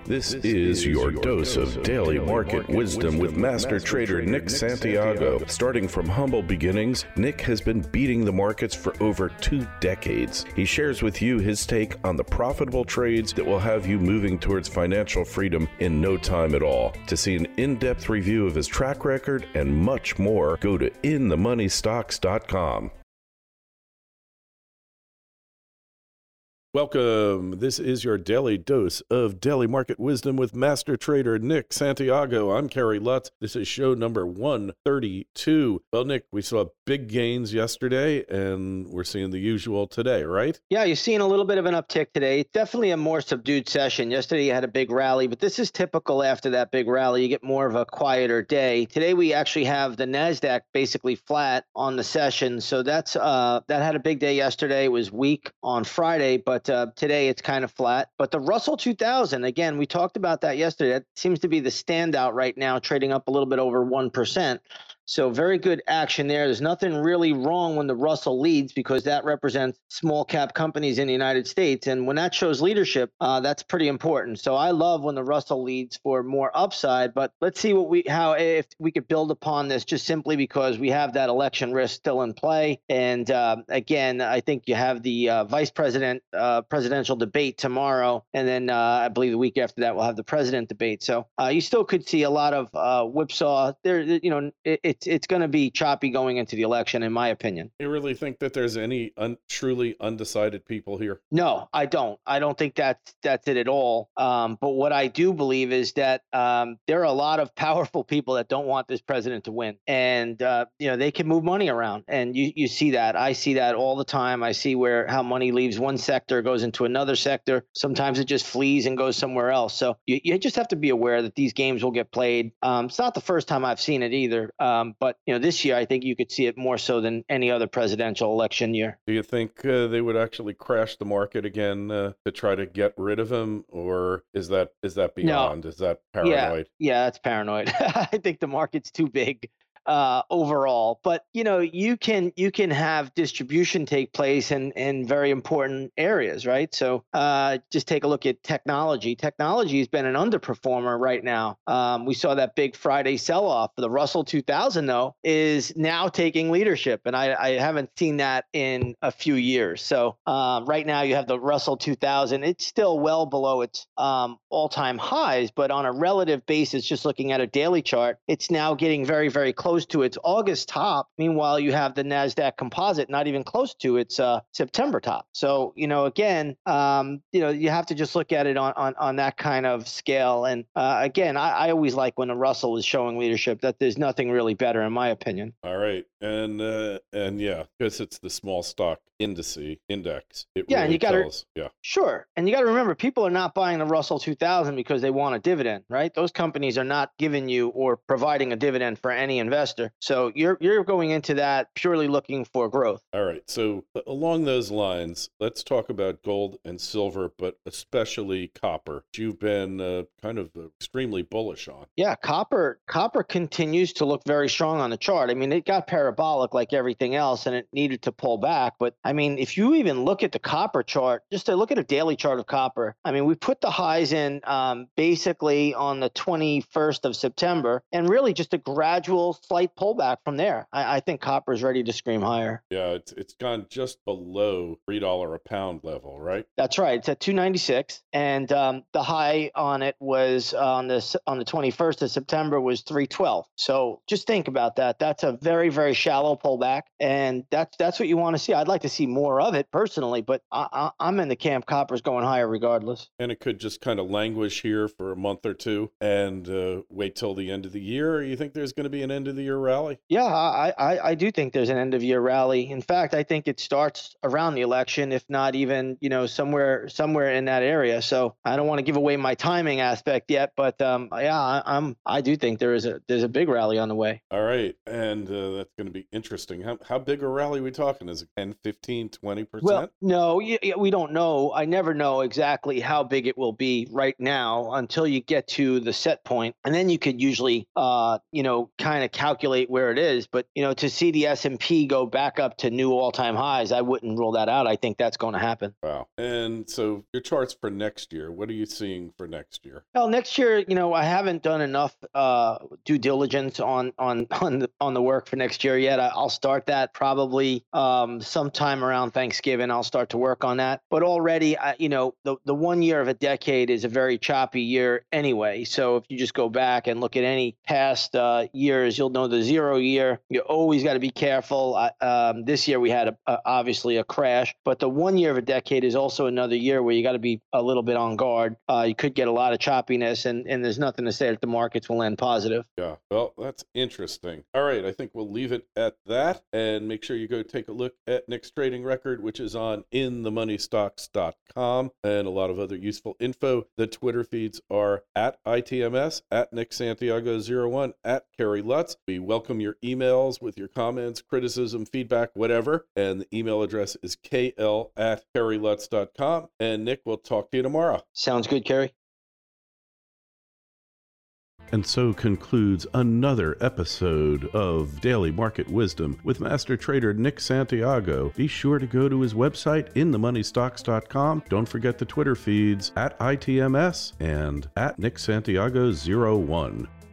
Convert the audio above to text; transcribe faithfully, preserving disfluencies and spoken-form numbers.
This is your dose of daily market wisdom with master trader Nick Santiago. Starting from humble beginnings, Nick has been beating the markets for over two decades. He shares with you his take on the profitable trades that will have you moving towards financial freedom in no time at all. To see an in-depth review of his track record and much more, go to in the money stocks dot com. Welcome. This is your daily dose of daily market wisdom with master trader Nick Santiago. I'm Kerry Lutz. This is show number one thirty-two. Well, Nick, we saw big gains yesterday, and we're seeing the usual today, right? Yeah, you're seeing a little bit of an uptick today. It's definitely a more subdued session. Yesterday you had a big rally, but this is typical after that big rally. You get more of a quieter day. Today we actually have the NASDAQ basically flat on the session. So that's uh, that had a big day yesterday. It was weak on Friday, but uh, today it's kind of flat. But the Russell two thousand, again, we talked about that yesterday. That seems to be the standout right now, trading up a little bit over one percent. So very good action there. There's nothing really wrong when the Russell leads because that represents small cap companies in the United States. And when that shows leadership, uh, that's pretty important. So I love when the Russell leads for more upside, but let's see what we, how, if we could build upon this just simply because we have that election risk still in play. And uh, again, I think you have the uh, vice president, uh, presidential debate tomorrow. And then uh, I believe the week after that, we'll have the president debate. So uh, you still could see a lot of uh, whipsaw there. You know, it, it It's, it's going to be choppy going into the election, in my opinion. You really think that there's any un- truly undecided people here? No, I don't. I don't think that's that's it at all. Um, but what I do believe is that um, there are a lot of powerful people that don't want this president to win, and uh, you know they can move money around, and you you see that. I see that all the time. I see where how money leaves one sector, goes into another sector. Sometimes it just flees and goes somewhere else. So you, you just have to be aware that these games will get played. Um, it's not the first time I've seen it either. Um, But, you know, this year, I think you could see it more so than any other presidential election year. Do you think uh, they would actually crash the market again uh, to try to get rid of him? Or is that is that beyond? No. Is that paranoid? Yeah, yeah, that's paranoid. I think the market's too big uh, overall. But, you know, you can you can have distribution take place in, in very important areas, right? So uh, just take a look at technology. Technology has been an underperformer right now. Um, we saw that big Friday sell-off. The Russell two thousand, though, is now taking leadership. And I, I haven't seen that in a few years. So um, right now you have the Russell two thousand. It's still well below its um, all-time highs. But on a relative basis, just looking at a daily chart, it's now getting very, very close to its August top. Meanwhile, you have the NASDAQ composite not even close to its uh, September top. So, you know, again, um, you know, you have to just look at it on, on, on that kind of scale. And uh, again, I, I always like when the Russell is showing leadership, that there's nothing really better, in my opinion. All right. And, uh, and yeah, because it's the small stock indice, index. It yeah, really and you got to, yeah. Sure. And you got to remember, people are not buying the Russell two thousand because they want a dividend, right? Those companies are not giving you or providing a dividend for any investor. So you're you're going into that purely looking for growth. All right. So along those lines, let's talk about gold and silver, but especially copper. You've been uh, kind of extremely bullish on. Yeah, copper copper continues to look very strong on the chart. I mean, it got parabolic like everything else, and it needed to pull back. But I mean, if you even look at the copper chart, just to look at a daily chart of copper, I mean, we put the highs in um, basically on the twenty-first of September, and really just a gradual slight pullback from there. I, I think copper is ready to scream higher. Yeah, it's it's gone just below three dollars a pound level, right? That's right. It's at two ninety-six, and um, the high on it was on the on the twenty-first of September was three twelve. So just think about that. That's a very very shallow pullback, and that's that's what you want to see. I'd like to see more of it personally, but I, I, I'm in the camp copper's going higher regardless. And it could just kind of languish here for a month or two and uh, wait till the end of the year. Or you think there's going to be an end of the year rally? Yeah, I, I, I do think there's an end of year rally. In fact, I think it starts around the election, if not even, you know, somewhere somewhere in that area. So I don't want to give away my timing aspect yet, but um, yeah, I, I'm I do think there is a there's a big rally on the way. All right, and uh, that's going to be interesting. How how big a rally are we talking? Is it ten, fifteen, twenty percent? Well, no, we don't know. I never know exactly how big it will be right now until you get to the set point, and then you could usually, uh, you know, kind of calculate where it is. But, you know, to see the S and P go back up to new all-time highs, I wouldn't rule that out. I think that's going to happen. Wow. And so your charts for next year, what are you seeing for next year? Well, next year, you know, I haven't done enough uh, due diligence on on on the, on the work for next year yet. I, I'll start that probably um, sometime around Thanksgiving. I'll start to work on that. But already, I, you know, the, the one year of a decade is a very choppy year anyway. So if you just go back and look at any past uh, years, you'll know the zero year, you always got to be careful. I, um, this year we had a, a, obviously a crash, but the one year of a decade is also another year where you got to be a little bit on guard. Uh, you could get a lot of choppiness, and, and there's nothing to say that the markets will end positive. Yeah, well, that's interesting. All right, I think we'll leave it at that, and make sure you go take a look at Nick's trading record, which is on in the money stocks dot com, and a lot of other useful info. The Twitter feeds are at I T M S, at Nick Santiago zero one, at Kerry Lutz. We welcome your emails with your comments, criticism, feedback, whatever, and the email address is K L at Kerry Lutz dot com. And Nick, we'll talk to you tomorrow. Sounds good, Kerry. And so concludes another episode of Daily Market Wisdom with Master Trader Nick Santiago. Be sure to go to his website, in the money stocks dot com. Don't forget the Twitter feeds at I T M S and at Nick Santiago zero one.